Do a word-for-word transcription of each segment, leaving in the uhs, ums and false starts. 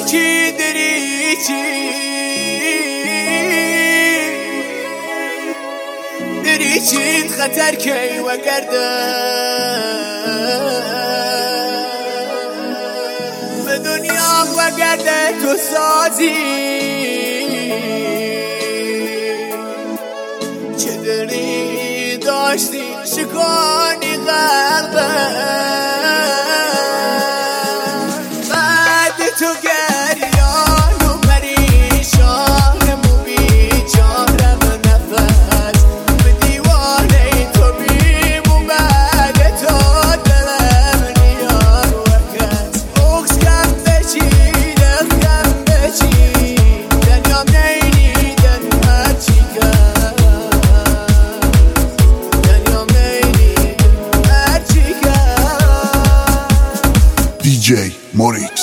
دريتي دريتي دريتي خطر كي وقرده بدنيا وقرده تسازي چدری داشتی شکانی قلبه بعد تو گریان و پریشان و بیچارم نفس به دیوانه تو بیمون بعد تو دلم نیار وکس اغز کم بچی لخ کم بچی دنیام نیدن هرچی کن دی جی موریکس.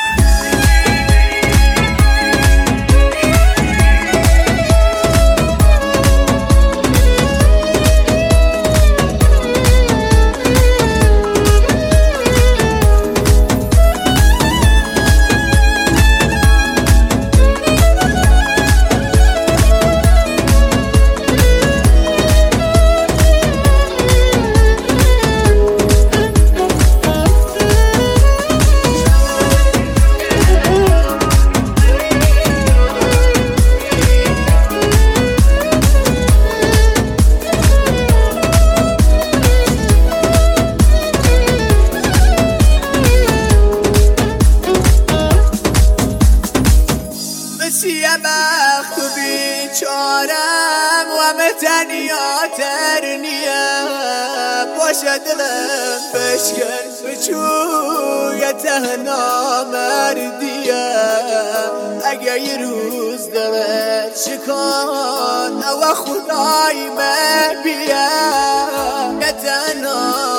یه بخت و بیچارم و همه تنیا ترنیه باشه دلم بشکن بچوی تهنا مردیه اگه یه روز دلت شکان و خدای من بیه یه تهنا